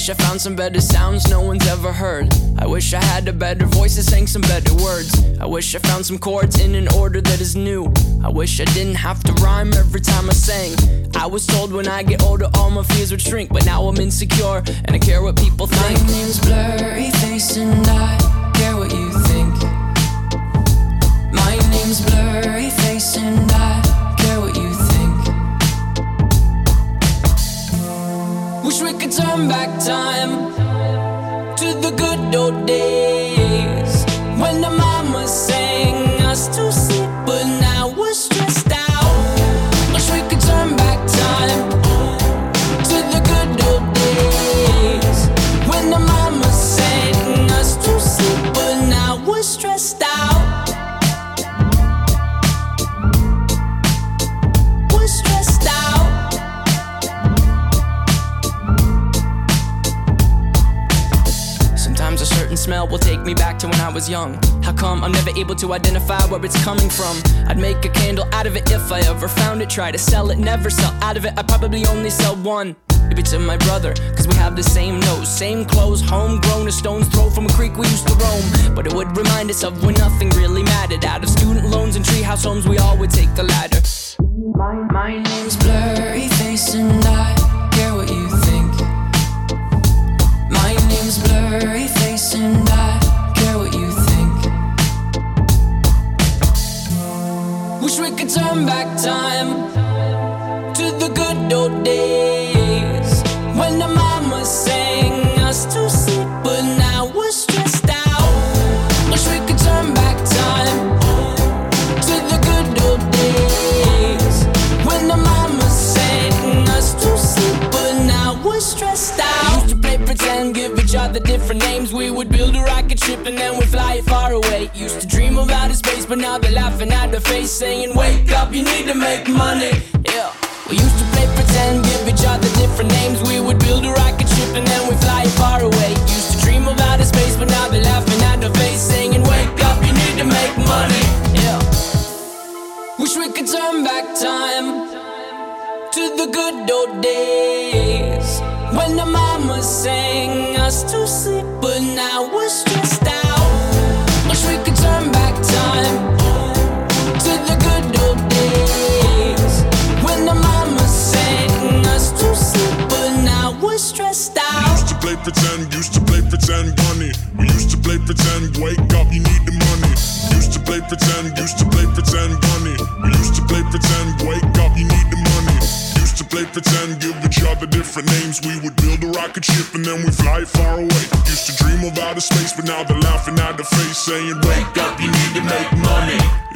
wish I found some better sounds no one's ever heard. I wish I had a better voice that sang some better words. I wish I found some chords in an order that is new. I wish I didn't have to rhyme every time I sang. I was told when I get older all my fears would shrink, but now I'm insecure and I care what people think. My name's Blurryface and I care what you think. My name's Blurryface and I care what you think. Wish we could turn back time to the good old days when the mama sang us to sleep, but now we're stressed out. Wish we could turn back time to the good old days when the mama sang us to sleep, but now we're stressed out. We're stressed out. Sometimes a certain smell will take me back to when I was young. How come I'm never able to identify where it's coming from? I'd make a candle out of it if I ever found it. Try to sell it, never sell out of it. I'd probably only sell one. Maybe to my brother, cause we have the same nose, same clothes, homegrown, a stone's throw from a creek we used to roam. But it would remind us of when nothing really mattered. Out of student loans and treehouse homes, we all would take the ladder. My name's Blurryface and I care what you think. My name's Blurryface and I care what you think. Wish we could turn back time to the good old days when the mama sang us to sleep, but now we're stressed out. Wish we could turn back time to the good old days when the mama sang us to sleep, but now we're stressed out. Used to play pretend, give each other different names. We would build a rocket ship and then we'd fly it far away. Used to dream of outer space, but now they're laughing at the face, saying wake up, you need to make money. Yeah. We used to play pretend, give each other different names. We would build a rocket ship and then we'd fly it far away. Used to dream of outer space, but now they're laughing at the face, saying wake up, you need to make money. Yeah. Wish we could turn back time to the good old days when the mama sang us to sleep, but now we're stressed out. Wish we could turn back time to the good old days when the mama sang us to sleep, but now we're stressed out. Used to play pretend, bunny. We used to play pretend, wake up, you need the money. Used to play pretend, bunny. We used to play pretend, wake up, you need the money. Used to play pretend, give each other different names. We would build a rocket ship and then we fly far away. Used to dream of outer space, but now they're laughing at the face, saying wake up, you need to make money.